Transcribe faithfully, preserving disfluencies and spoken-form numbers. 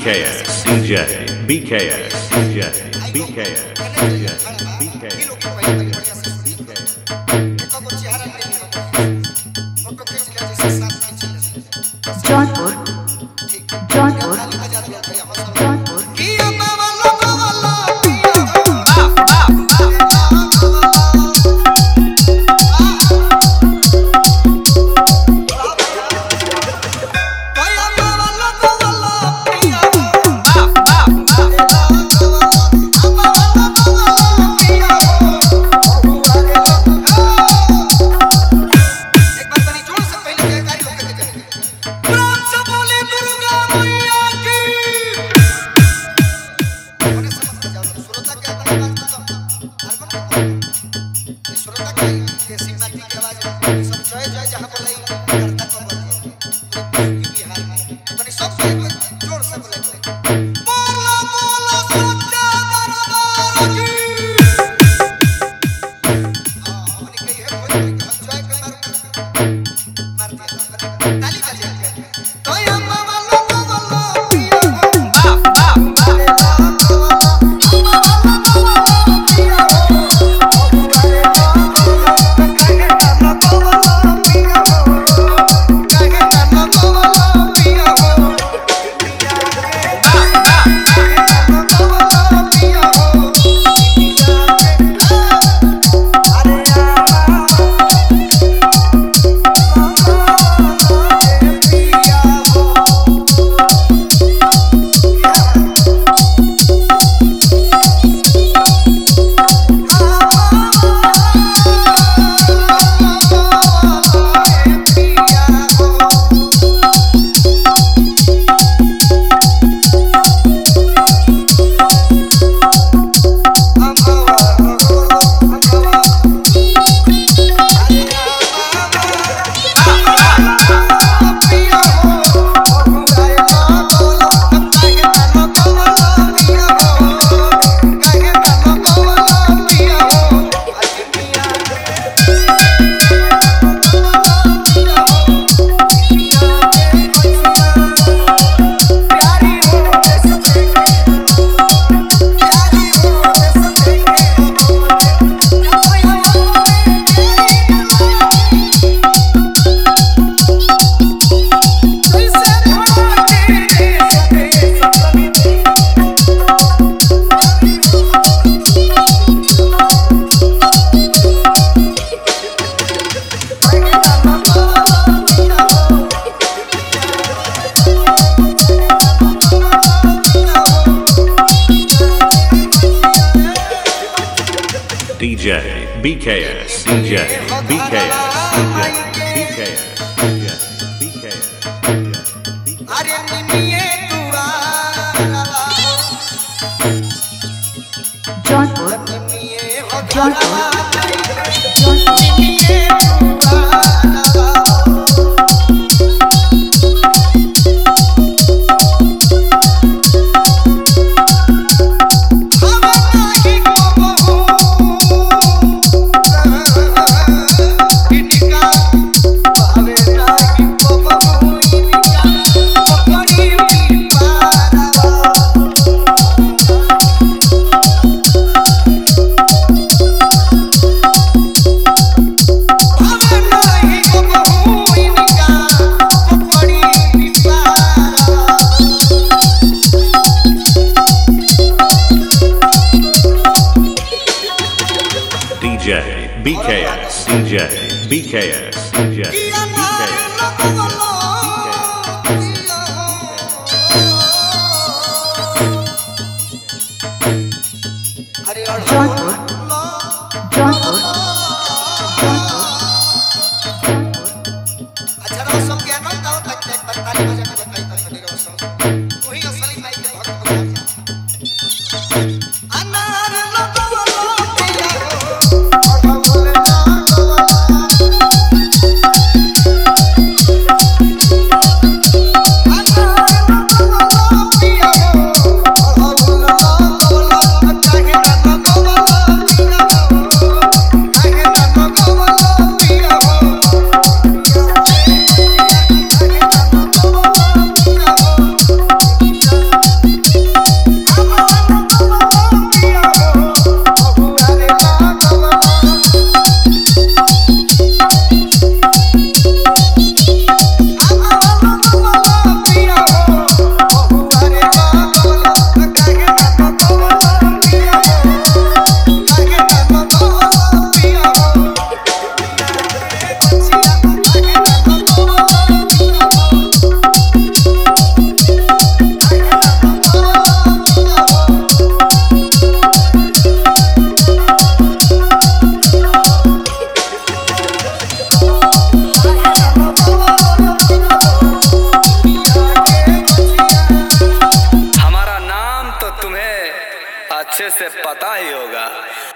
K S D J B K S D J B K S D J B K S Jaunpur Jaunpur Jaunpur D J B K S D J B K S D J B K S D J B K S अरे निमिये जौनपुर निमिये हो जौनपुर जौनपुर निमिये D J B K S D J B K S D J B K S Jaunpur Jaunpur Jaunpur अच्छा रहो सब ज्ञान होता हो तक तक ताली बजा के बताई तक नहीं रहो सब वही असली माई के भक्त बुझा अनार लगवलो पिया हो बोले ना अच्छे से पता ही होगा।